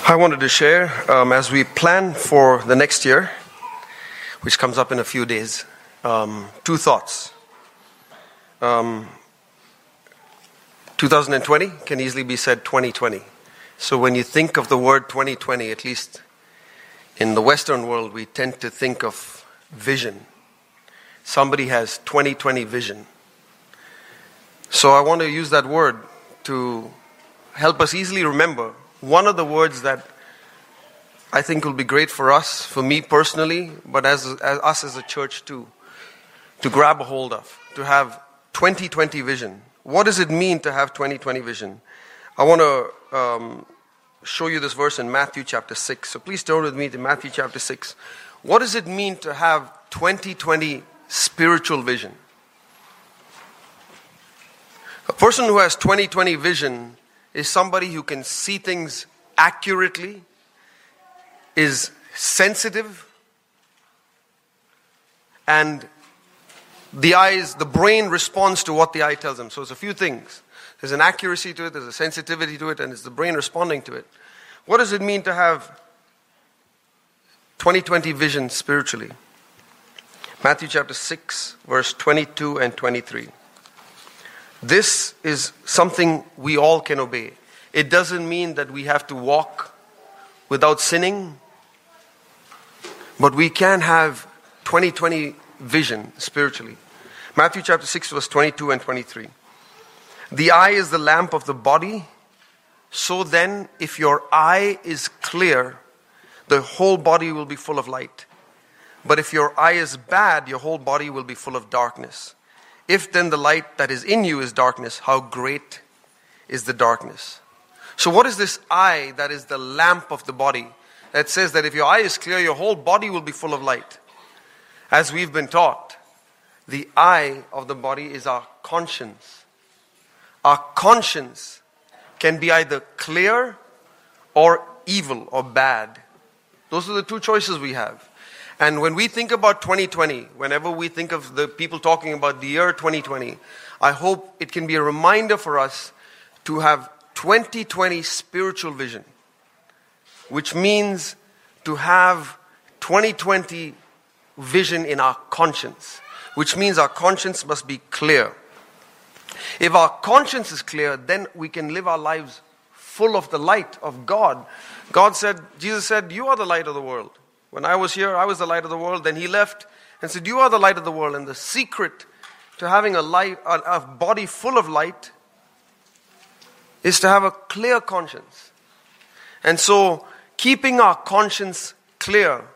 I wanted to share, as we plan for the next year, which comes up in a few days, two thoughts. 2020 can easily be said 2020. So when you think of the word 2020, at least in the Western world, we tend to think of vision. Somebody has 2020 vision. So I want to use that word to help us easily remember one of the words that I think will be great for us, for me personally, but as us as a church too, to grab a hold of, to have 2020 vision. What does it mean to have 2020 vision? I want to show you this verse in Matthew chapter 6. So please turn with me to Matthew chapter 6. What does it mean to have 2020 spiritual vision? A person who has 2020 vision is somebody who can see things accurately, is sensitive, and the brain responds to what the eye tells them. So it's a few things. There's an accuracy to it, there's a sensitivity to it, and it's the brain responding to it. What does it mean to have 2020 vision spiritually? Matthew chapter 6, verse 22 and 23. This is something we all can obey. It doesn't mean that we have to walk without sinning, but we can have 2020 vision spiritually. Matthew chapter 6, verse 22 and 23. The eye is the lamp of the body. So then, if your eye is clear, the whole body will be full of light. But if your eye is bad, your whole body will be full of darkness. If then the light that is in you is darkness, how great is the darkness? So what is this eye that is the lamp of the body? That says that if your eye is clear, your whole body will be full of light. As we've been taught, the eye of the body is our conscience. Our conscience can be either clear or evil or bad. Those are the two choices we have. And when we think about 2020, whenever we think of the people talking about the year 2020, I hope it can be a reminder for us to have 2020 spiritual vision, which means to have 2020 vision in our conscience, which means our conscience must be clear. If our conscience is clear, then we can live our lives full of the light of God. Jesus said, you are the light of the world. When I was here, I was the light of the world. Then he left and said, you are the light of the world. And the secret to having a body full of light is to have a clear conscience. And so, keeping our conscience clear,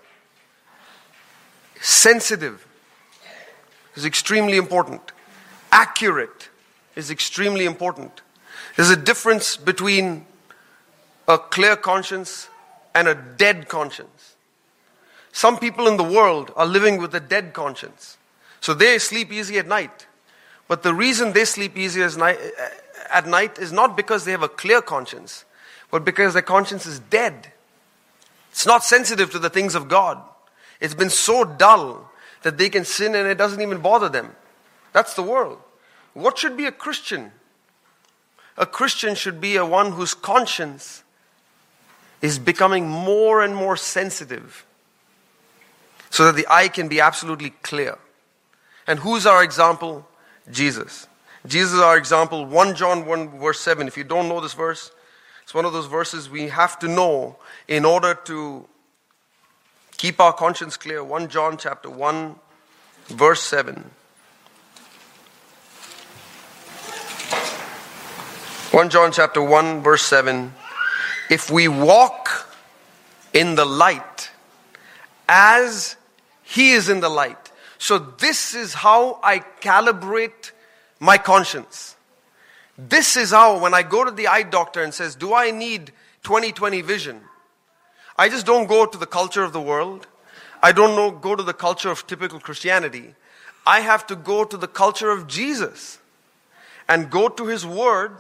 sensitive, is extremely important. Accurate is extremely important. There's a difference between a clear conscience and a dead conscience. Some people in the world are living with a dead conscience. So they sleep easy at night. But the reason they sleep easy at night is not because they have a clear conscience, but because their conscience is dead. It's not sensitive to the things of God. It's been so dull that they can sin and it doesn't even bother them. That's the world. What should be a Christian? A Christian should be one whose conscience is becoming more and more sensitive, so that the eye can be absolutely clear. And who's our example? Jesus. Jesus is our example. 1 John 1 verse 7. If you don't know this verse, it's one of those verses we have to know in order to keep our conscience clear. 1 John chapter 1 verse 7. 1 John chapter 1 verse 7. If we walk in the light as He is in the light. So this is how I calibrate my conscience. This is how, when I go to the eye doctor and says, do I need 20/20 vision? I just don't go to the culture of the world. I don't go to the culture of typical Christianity. I have to go to the culture of Jesus and go to His Word,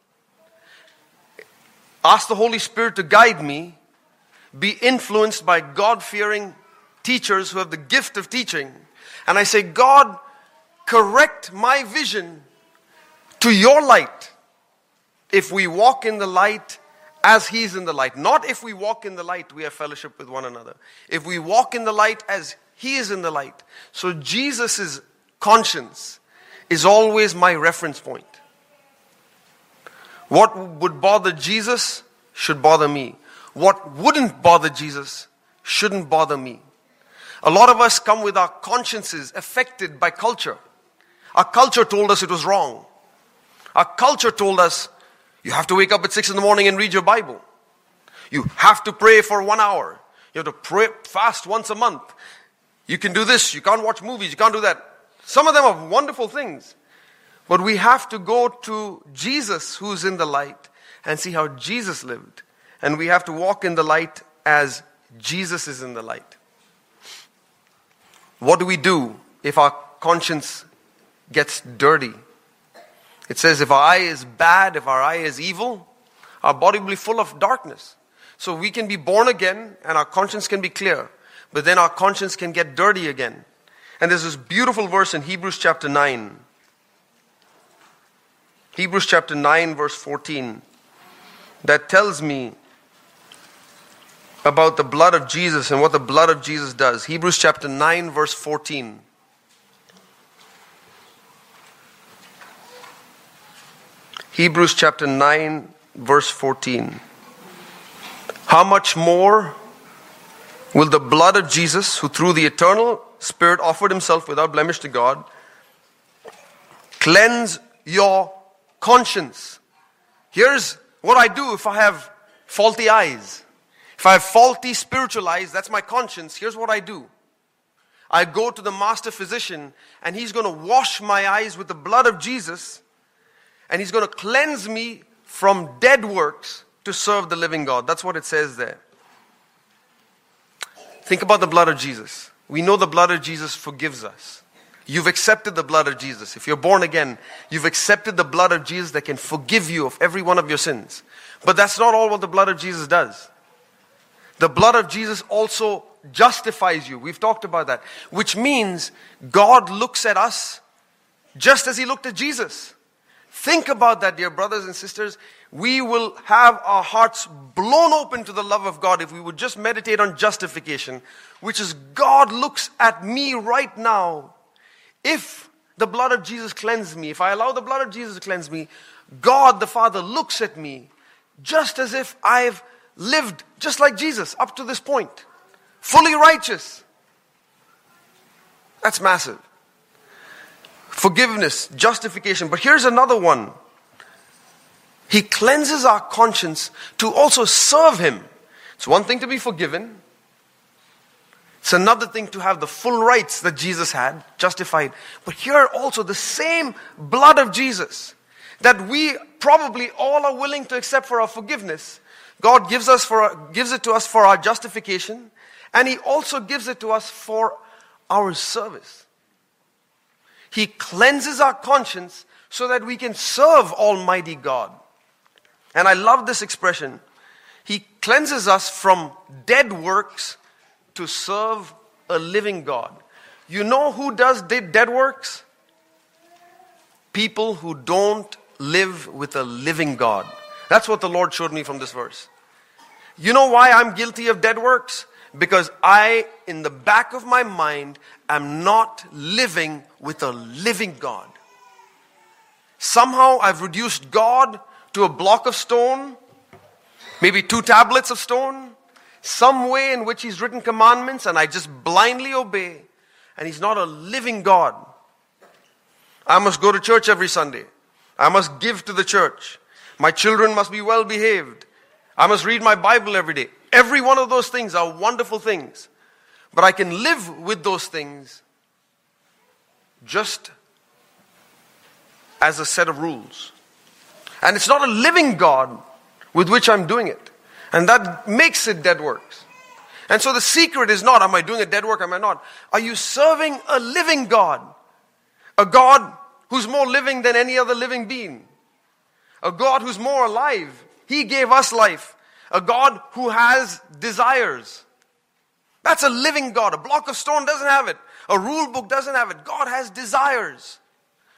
ask the Holy Spirit to guide me, be influenced by God-fearing teachers who have the gift of teaching. And I say, God, correct my vision to your light. If we walk in the light as He is in the light. Not if we walk in the light, we have fellowship with one another. If we walk in the light as He is in the light. So Jesus' conscience is always my reference point. What would bother Jesus should bother me. What wouldn't bother Jesus shouldn't bother me. A lot of us come with our consciences affected by culture. Our culture told us it was wrong. Our culture told us, you have to wake up at 6 in the morning and read your Bible. You have to pray for 1 hour. You have to pray, fast once a month. You can do this. You can't watch movies. You can't do that. Some of them are wonderful things. But we have to go to Jesus who's in the light and see how Jesus lived. And we have to walk in the light as Jesus is in the light. What do we do if our conscience gets dirty? It says if our eye is bad, if our eye is evil, our body will be full of darkness. So we can be born again and our conscience can be clear. But then our conscience can get dirty again. And there's this beautiful verse in Hebrews chapter 9. Hebrews chapter 9 verse 14. That tells me about the blood of Jesus and what the blood of Jesus does. Hebrews chapter 9 verse 14. Hebrews chapter 9 verse 14. How much more will the blood of Jesus, who through the eternal Spirit offered Himself without blemish to God, cleanse your conscience? Here's what I do if I have faulty eyes. If I have faulty spiritual eyes, that's my conscience. Here's what I do. I go to the master physician and he's going to wash my eyes with the blood of Jesus and he's going to cleanse me from dead works to serve the living God. That's what it says there. Think about the blood of Jesus. We know the blood of Jesus forgives us. You've accepted the blood of Jesus. If you're born again, you've accepted the blood of Jesus that can forgive you of every one of your sins. But that's not all what the blood of Jesus does. The blood of Jesus also justifies you. We've talked about that. Which means God looks at us just as He looked at Jesus. Think about that, dear brothers and sisters. We will have our hearts blown open to the love of God if we would just meditate on justification, which is God looks at me right now. If the blood of Jesus cleanses me, if I allow the blood of Jesus to cleanse me, God the Father looks at me just as if I've lived just like Jesus up to this point. Fully righteous. That's massive. Forgiveness, justification. But here's another one. He cleanses our conscience to also serve Him. It's one thing to be forgiven. It's another thing to have the full rights that Jesus had, justified. But here also the same blood of Jesus that we probably all are willing to accept for our forgiveness. God gives it to us for our justification, and He also gives it to us for our service. He cleanses our conscience so that we can serve Almighty God. And I love this expression. He cleanses us from dead works to serve a living God. You know who does dead works? People who don't live with a living God. That's what the Lord showed me from this verse. You know why I'm guilty of dead works? Because I, in the back of my mind, am not living with a living God. Somehow I've reduced God to a block of stone, maybe 2 tablets of stone, some way in which He's written commandments and I just blindly obey, and He's not a living God. I must go to church every Sunday. I must give to the church. My children must be well behaved. I must read my Bible every day. Every one of those things are wonderful things. But I can live with those things just as a set of rules. And it's not a living God with which I'm doing it. And that makes it dead works. And so the secret is not, am I doing a dead work, am I not? Are you serving a living God? A God who's more living than any other living being. A God who's more alive. He gave us life. A God who has desires. That's a living God. A block of stone doesn't have it. A rule book doesn't have it. God has desires.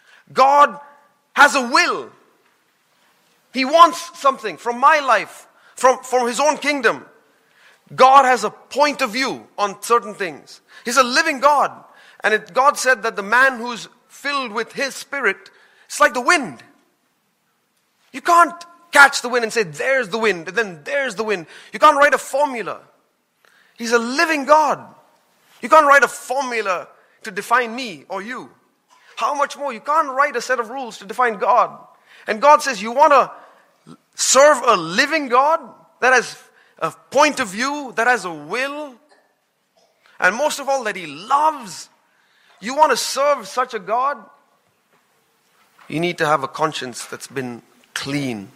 God has a will. He wants something from my life, from his own kingdom. God has a point of view on certain things. He's a living God. And God said that the man who's filled with his spirit, it's like the wind. You can't catch the wind and say, there's the wind, and then there's the wind. You can't write a formula. He's a living God. You can't write a formula to define me or you. How much more? You can't write a set of rules to define God. And God says, you want to serve a living God that has a point of view, that has a will, and most of all, that He loves. You want to serve such a God? You need to have a conscience that's been clean.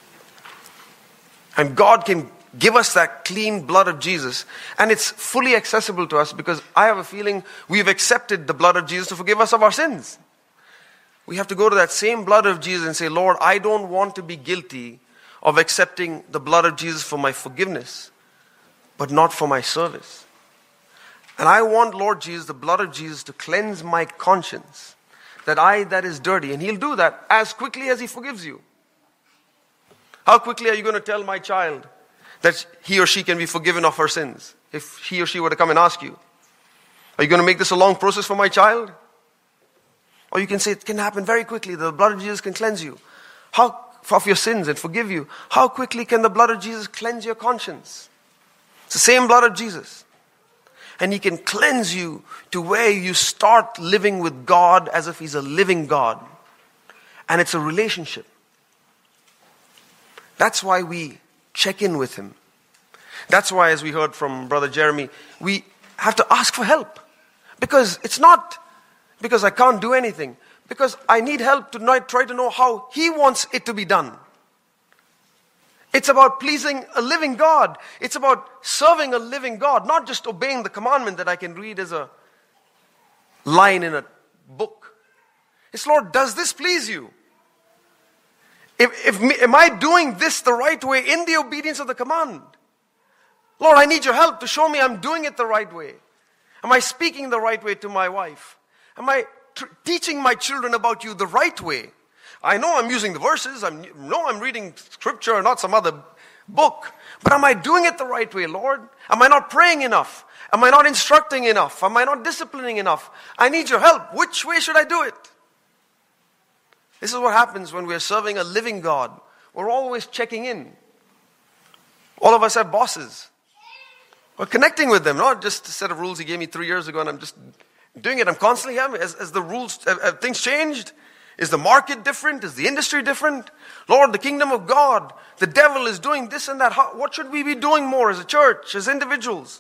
And God can give us that clean blood of Jesus, and it's fully accessible to us because I have a feeling we've accepted the blood of Jesus to forgive us of our sins. We have to go to that same blood of Jesus and say, Lord, I don't want to be guilty of accepting the blood of Jesus for my forgiveness, but not for my service. And I want, Lord Jesus, the blood of Jesus to cleanse my conscience, that is dirty. And He'll do that as quickly as He forgives you. How quickly are you going to tell my child that he or she can be forgiven of her sins if he or she were to come and ask you? Are you going to make this a long process for my child? Or you can say it can happen very quickly. The blood of Jesus can cleanse you of your sins and forgive you. How quickly can the blood of Jesus cleanse your conscience? It's the same blood of Jesus. And He can cleanse you to where you start living with God as if He's a living God. And it's a relationship. That's why we check in with Him. That's why, as we heard from Brother Jeremy, we have to ask for help. Because it's not because I can't do anything. Because I need help to try to know how He wants it to be done. It's about pleasing a living God. It's about serving a living God, not just obeying the commandment that I can read as a line in a book. It's, Lord, does this please You? Am I doing this the right way in the obedience of the command? Lord, I need Your help to show me I'm doing it the right way. Am I speaking the right way to my wife? Am I teaching my children about You the right way? I know I'm using the verses. I know I'm reading scripture, not some other book. But am I doing it the right way, Lord? Am I not praying enough? Am I not instructing enough? Am I not disciplining enough? I need Your help. Which way should I do it? This is what happens when we're serving a living God. We're always checking in. All of us have bosses. We're connecting with them, not just a set of rules He gave me 3 years ago and I'm just doing it. I'm constantly having, as the rules, have things changed? Is the market different? Is the industry different? Lord, the kingdom of God, the devil is doing this and that. What should we be doing more as a church, as individuals?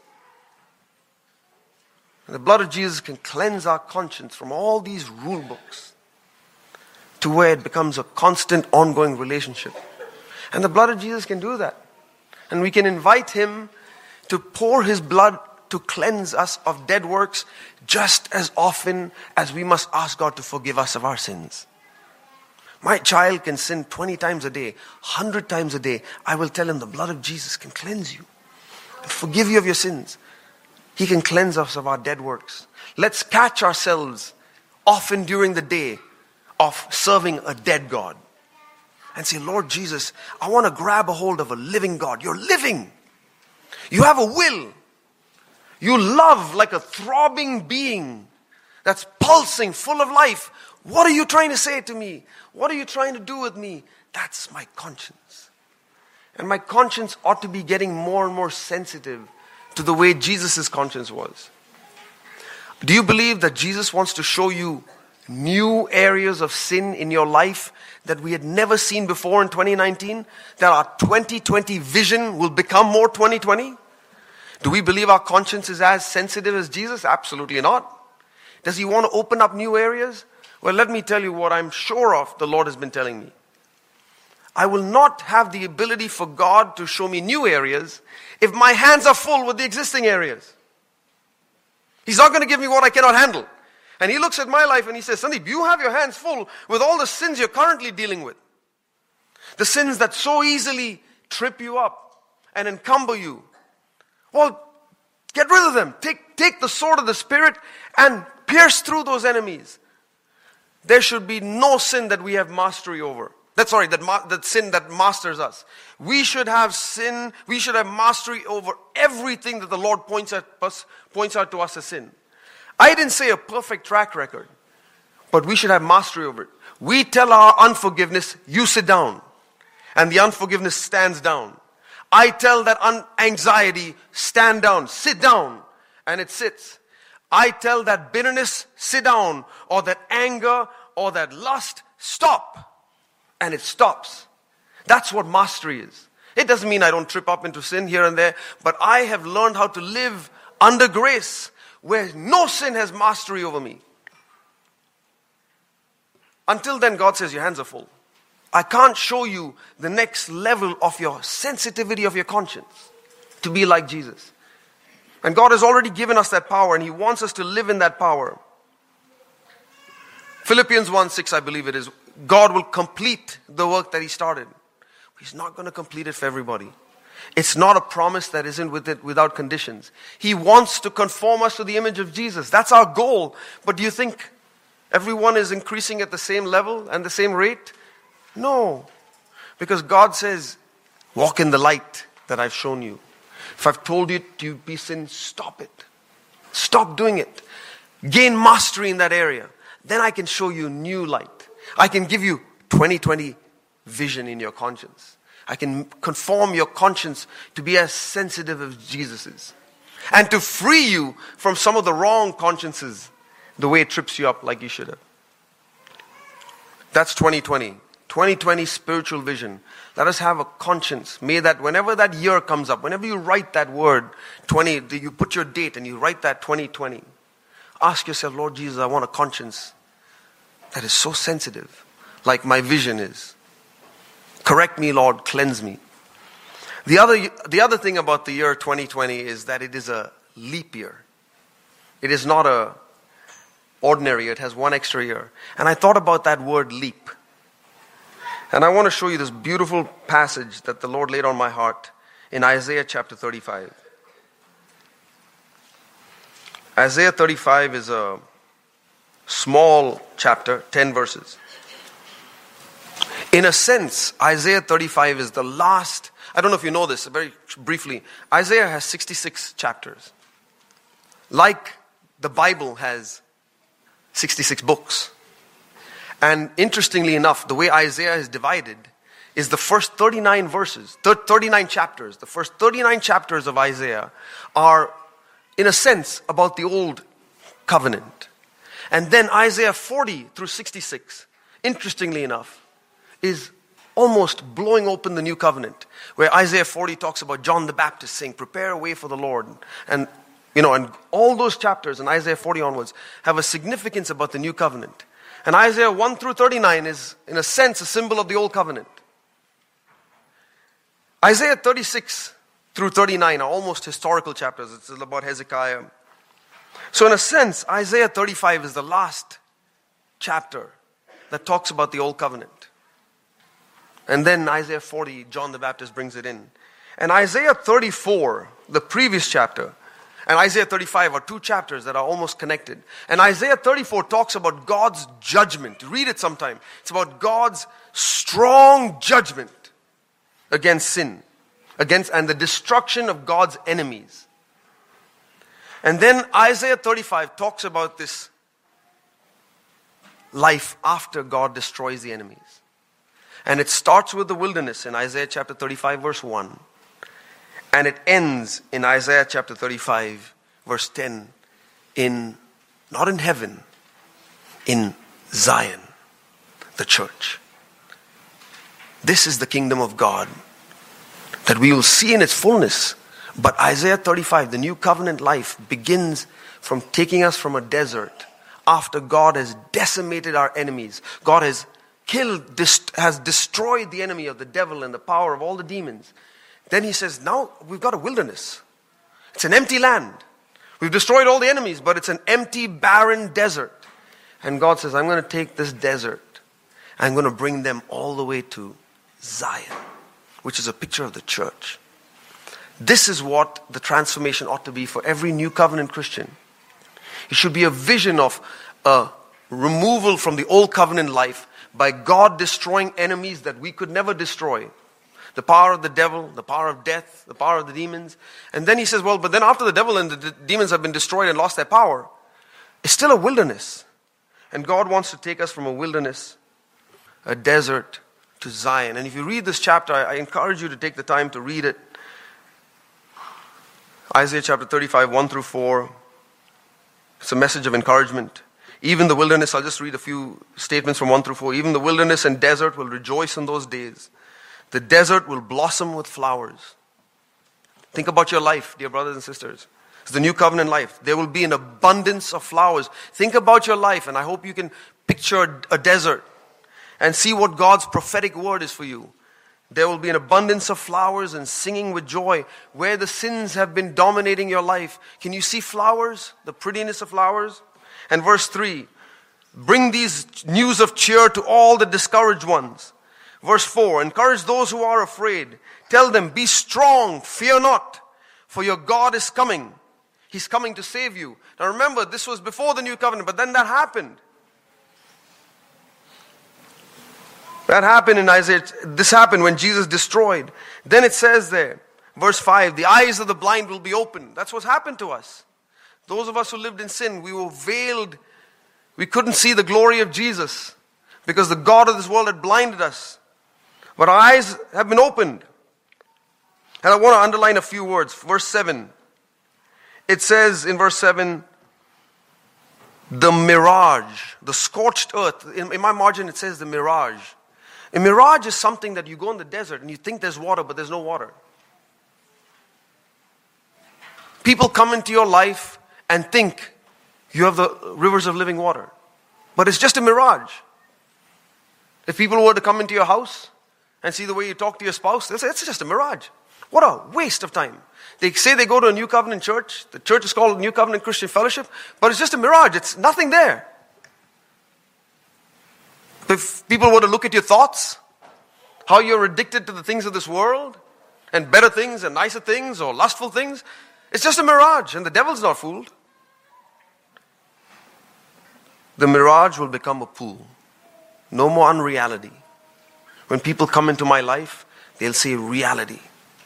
And the blood of Jesus can cleanse our conscience from all these rule books to where it becomes a constant, ongoing relationship. And the blood of Jesus can do that. And we can invite Him to pour His blood to cleanse us of dead works just as often as we must ask God to forgive us of our sins. My child can sin 20 times a day, 100 times a day. I will tell him the blood of Jesus can cleanse you and forgive you of your sins. He can cleanse us of our dead works. Let's catch ourselves often during the day of serving a dead God and say, Lord Jesus, I want to grab a hold of a living God. You're living. You have a will. You love like a throbbing being that's pulsing, full of life. What are You trying to say to me? What are You trying to do with me? That's my conscience. And my conscience ought to be getting more and more sensitive to the way Jesus' conscience was. Do you believe that Jesus wants to show you new areas of sin in your life that we had never seen before in 2019? That our 2020 vision will become more 2020? Do we believe our conscience is as sensitive as Jesus? Absolutely not. Does He want to open up new areas? Well, let me tell you what I'm sure of the Lord has been telling me. I will not have the ability for God to show me new areas if my hands are full with the existing areas. He's not going to give me what I cannot handle. And He looks at my life and He says, Sandeep, you have your hands full with all the sins you're currently dealing with. The sins that so easily trip you up and encumber you. Well, get rid of them. Take the sword of the Spirit and pierce through those enemies. There should be no sin that we have mastery over. that sin that masters us. We should have mastery over everything that the Lord points out to us as sin. I didn't say a perfect track record, but we should have mastery over it. We tell our unforgiveness, you sit down, and the unforgiveness stands down. I tell that anxiety, stand down, sit down, and it sits. I tell that bitterness, sit down, or that anger, or that lust, stop. And it stops. That's what mastery is. It doesn't mean I don't trip up into sin here and there, but I have learned how to live under grace where no sin has mastery over me. Until then, God says your hands are full. I can't show you the next level of your sensitivity of your conscience to be like Jesus. And God has already given us that power, and He wants us to live in that power. Philippians 1:6, I believe it is. God will complete the work that He started. He's not going to complete it for everybody. It's not a promise that isn't without conditions. He wants to conform us to the image of Jesus. That's our goal. But do you think everyone is increasing at the same level and the same rate? No. Because God says, walk in the light that I've shown you. If I've told you to be sin, stop it. Stop doing it. Gain mastery in that area. Then I can show you new light. I can give you 20/20 vision in your conscience. I can conform your conscience to be as sensitive as Jesus is. And to free you from some of the wrong consciences, the way it trips you up like you should have. That's 20/20. 20/20 spiritual vision. Let us have a conscience. May that whenever that year comes up, whenever you write that word, 20, you put your date and you write that 20/20. Ask yourself, Lord Jesus, I want a conscience that is so sensitive, like my vision is. Correct me, Lord, cleanse me. The other thing about the year 2020 is that it is a leap year. It is not a ordinary year. It has one extra year. And I thought about that word leap. And I want to show you this beautiful passage that the Lord laid on my heart in Isaiah chapter 35. Isaiah 35 is a small chapter, 10 verses. In a sense, Isaiah 35 is the last. I don't know if you know this, very briefly. Isaiah has 66 chapters. Like the Bible has 66 books. And interestingly enough, the way Isaiah is divided is the first 39 verses, 39 chapters. The first 39 chapters of Isaiah are, in a sense, about the old covenant. And then Isaiah 40 through 66, interestingly enough, is almost blowing open the new covenant, where Isaiah 40 talks about John the Baptist saying, prepare a way for the Lord. And all those chapters in Isaiah 40 onwards have a significance about the new covenant. And Isaiah 1 through 39 is, in a sense, a symbol of the old covenant. Isaiah 36 through 39 are almost historical chapters. It's about Hezekiah. So in a sense, Isaiah 35 is the last chapter that talks about the old covenant. And then Isaiah 40, John the Baptist brings it in. And Isaiah 34, the previous chapter, and Isaiah 35 are two chapters that are almost connected. And Isaiah 34 talks about God's judgment. Read it sometime. It's about God's strong judgment against sin, and the destruction of God's enemies. And then Isaiah 35 talks about this life after God destroys the enemies. And it starts with the wilderness in Isaiah chapter 35 verse 1. And it ends in Isaiah chapter 35 verse 10 not in heaven, in Zion, the church. This is the kingdom of God that we will see in its fullness. But Isaiah 35, the new covenant life, begins from taking us from a desert after God has decimated our enemies. God has has destroyed the enemy of the devil and the power of all the demons. Then He says, now we've got a wilderness. It's an empty land. We've destroyed all the enemies, but it's an empty, barren desert. And God says, I'm going to take this desert. I'm going to bring them all the way to Zion, which is a picture of the church. This is what the transformation ought to be for every new covenant Christian. It should be a vision of a removal from the old covenant life by God destroying enemies that we could never destroy. The power of the devil, the power of death, the power of the demons. And then he says, well, but then after the devil and the demons have been destroyed and lost their power, it's still a wilderness. And God wants to take us from a wilderness, a desert, to Zion. And if you read this chapter, I encourage you to take the time to read it. Isaiah chapter 35, 1 through 4. It's a message of encouragement. Even the wilderness, I'll just read a few statements from 1 through 4. Even the wilderness and desert will rejoice in those days. The desert will blossom with flowers. Think about your life, dear brothers and sisters. It's the new covenant life. There will be an abundance of flowers. Think about your life, and I hope you can picture a desert and see what God's prophetic word is for you. There will be an abundance of flowers and singing with joy where the sins have been dominating your life. Can you see flowers? The prettiness of flowers? And verse 3, bring these news of cheer to all the discouraged ones. Verse 4, encourage those who are afraid. Tell them, be strong, fear not, for your God is coming. He's coming to save you. Now remember, this was before the new covenant, but then that happened. That happened in Isaiah. This happened when Jesus destroyed. Then it says there, verse 5, the eyes of the blind will be opened. That's what's happened to us. Those of us who lived in sin, we were veiled. We couldn't see the glory of Jesus because the God of this world had blinded us. But our eyes have been opened. And I want to underline a few words. Verse 7. It says in verse 7, the mirage, the scorched earth. In my margin it says the mirage. A mirage is something that you go in the desert and you think there's water, but there's no water. People come into your life and think you have the rivers of living water. But it's just a mirage. If people were to come into your house and see the way you talk to your spouse, they'll say, it's just a mirage. What a waste of time. They say they go to a New Covenant church. The church is called New Covenant Christian Fellowship, but it's just a mirage. It's nothing there. If people were to look at your thoughts, how you're addicted to the things of this world, and better things and nicer things or lustful things, it's just a mirage, and the devil's not fooled. The mirage will become a pool. No more unreality. When people come into my life, they'll say reality.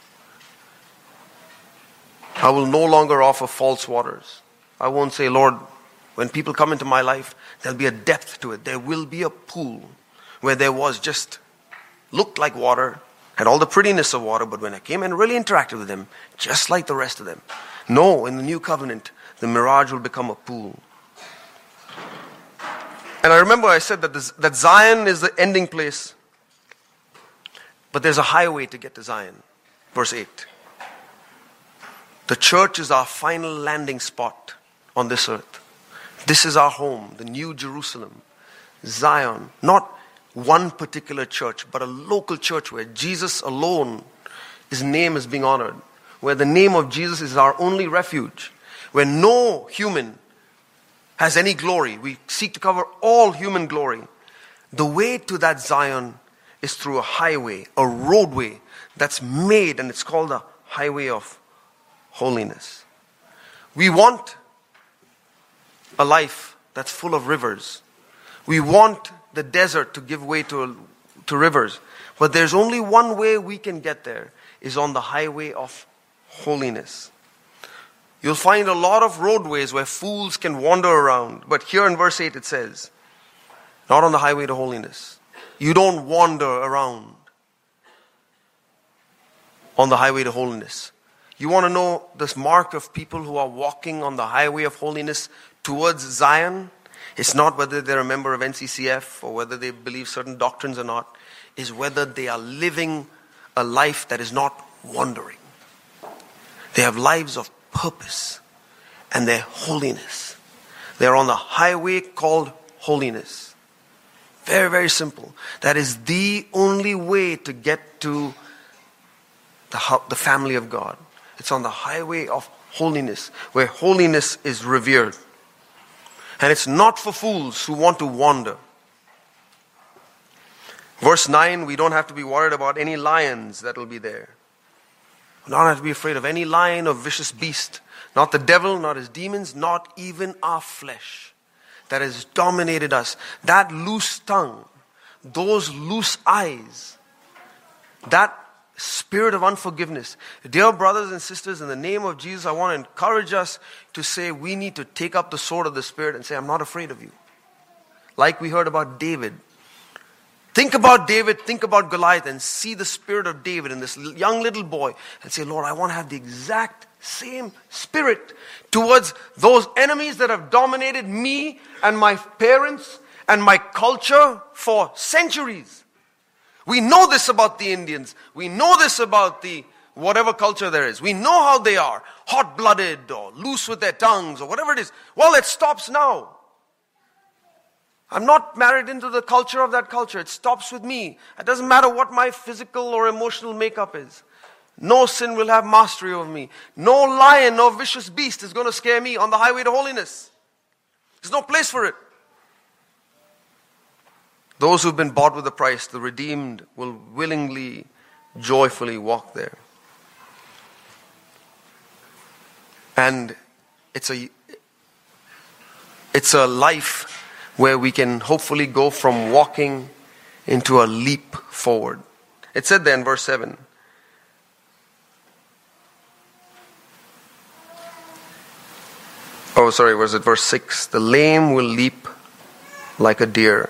I will no longer offer false waters. I won't say, Lord, when people come into my life, there'll be a depth to it. There will be a pool where there was just, looked like water, had all the prettiness of water, but when I came and really interacted with them, just like the rest of them. No, in the new covenant, the mirage will become a pool. And I remember I said that Zion is the ending place, but there's a highway to get to Zion. Verse 8. The church is our final landing spot on this earth. This is our home, the New Jerusalem, Zion. Not one particular church, but a local church where Jesus alone, his name is being honored. Where the name of Jesus is our only refuge. Where no human has any glory. We seek to cover all human glory. The way to that Zion is through a highway, a roadway that's made, and it's called the highway of holiness. We want a life that's full of rivers. We want the desert to give way to rivers. But there's only one way we can get there, is on the highway of holiness. You'll find a lot of roadways where fools can wander around. But here in verse 8 it says, not on the highway to holiness. You don't wander around on the highway to holiness. You want to know this mark of people who are walking on the highway of holiness towards Zion? It's not whether they're a member of NCCF or whether they believe certain doctrines or not. It's whether they are living a life that is not wandering. They have lives of purpose and their holiness. They're on the highway called holiness. Very, very simple. That is the only way to get to the family of God. It's on the highway of holiness, where holiness is revered. And it's not for fools who want to wander. Verse 9, we don't have to be worried about any lions that will be there. We don't have to be afraid of any lion or vicious beast. Not the devil, not his demons, not even our flesh that has dominated us. That loose tongue, those loose eyes, that spirit of unforgiveness. Dear brothers and sisters, in the name of Jesus, I want to encourage us to say we need to take up the sword of the Spirit and say, I'm not afraid of you. Like we heard about David. Think about David, think about Goliath, and see the spirit of David in this young little boy and say, Lord, I want to have the exact same spirit towards those enemies that have dominated me and my parents and my culture for centuries. We know this about the Indians. We know this about the whatever culture there is. We know how they are, hot-blooded or loose with their tongues or whatever it is. Well, it stops now. I'm not married into the culture of that culture. It stops with me. It doesn't matter what my physical or emotional makeup is. No sin will have mastery over me. No lion, no vicious beast is going to scare me on the highway to holiness. There's no place for it. Those who've been bought with a price, the redeemed, will willingly, joyfully walk there. And it's a life where we can hopefully go from walking into a leap forward. It said there in verse 7. Oh, sorry, was it verse 6? The lame will leap like a deer.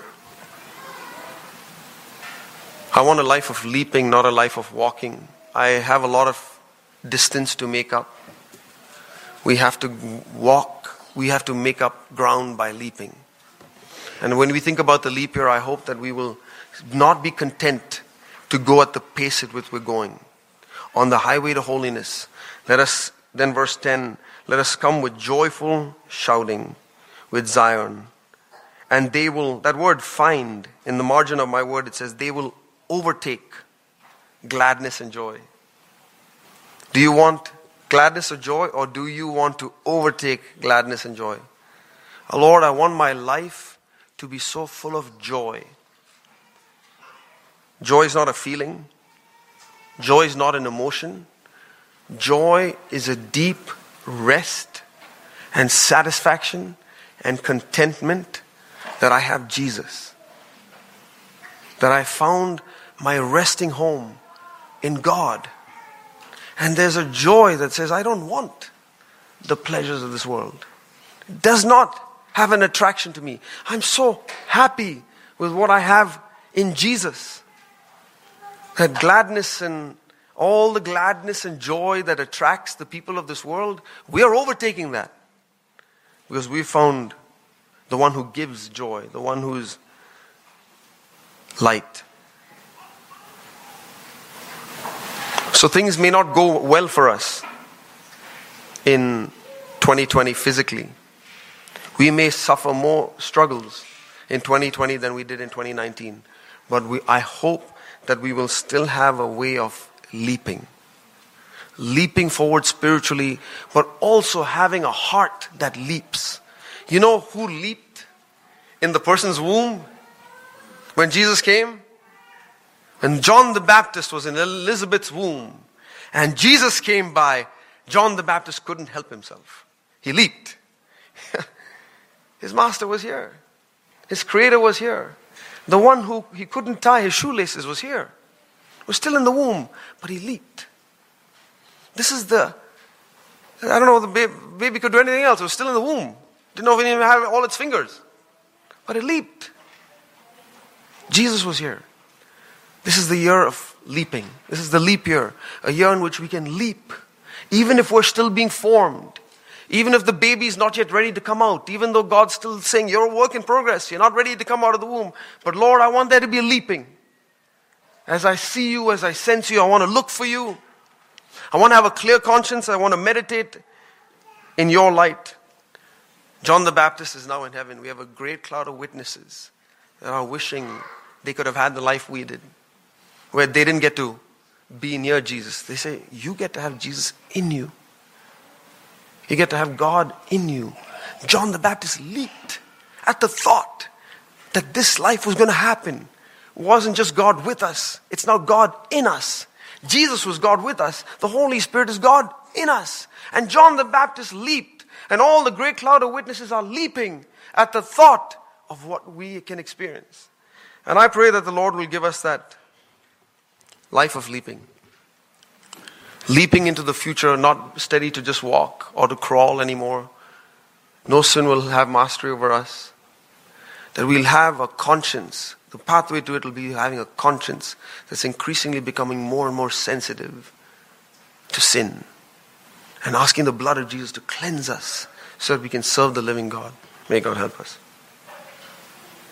I want a life of leaping, not a life of walking. I have a lot of distance to make up. We have to walk. We have to make up ground by leaping. And when we think about the leap year, I hope that we will not be content to go at the pace at which we're going. On the highway to holiness, let us, then verse 10, let us come with joyful shouting with Zion. And they will, that word find, in the margin of my word, it says they will overtake gladness and joy. Do you want gladness or joy, or do you want to overtake gladness and joy? Oh Lord, I want my life to be so full of joy. Joy is not a feeling. Joy is not an emotion. Joy is a deep rest and satisfaction and contentment that I have Jesus. That I found my resting home in God. And there's a joy that says, I don't want the pleasures of this world. It does not have an attraction to me. I'm so happy with what I have in Jesus. That gladness and all the gladness and joy that attracts the people of this world, we are overtaking that. Because we found the one who gives joy, the one who is light. So things may not go well for us in 2020 physically. We may suffer more struggles in 2020 than we did in 2019. But I hope that we will still have a way of leaping. Leaping forward spiritually, but also having a heart that leaps. You know who leaped in the person's womb when Jesus came? When John the Baptist was in Elizabeth's womb and Jesus came by, John the Baptist couldn't help himself. He leaped. His master was here. His creator was here. The one who he couldn't tie his shoelaces was here. Was still in the womb, but he leaped. This is I don't know, the baby could do anything else. It was still in the womb. Didn't know if it even had all its fingers. But it leaped. Jesus was here. This is the year of leaping. This is the leap year. A year in which we can leap. Even if we're still being formed. Even if the baby is not yet ready to come out. Even though God's still saying, you're a work in progress. You're not ready to come out of the womb. But Lord, I want there to be a leaping. As I see you, as I sense you, I want to look for you. I want to have a clear conscience. I want to meditate in your light. John the Baptist is now in heaven. We have a great cloud of witnesses that are wishing they could have had the life we did. Where they didn't get to be near Jesus. They say, you get to have Jesus in you. You get to have God in you. John the Baptist leaped at the thought that this life was going to happen. It wasn't just God with us. It's now God in us. Jesus was God with us. The Holy Spirit is God in us. And John the Baptist leaped. And all the great cloud of witnesses are leaping at the thought of what we can experience. And I pray that the Lord will give us that life of leaping. Leaping into the future, not steady to just walk or to crawl anymore. No sin will have mastery over us. That we'll have a conscience. The pathway to it will be having a conscience that's increasingly becoming more and more sensitive to sin. And asking the blood of Jesus to cleanse us so that we can serve the living God. May God help us.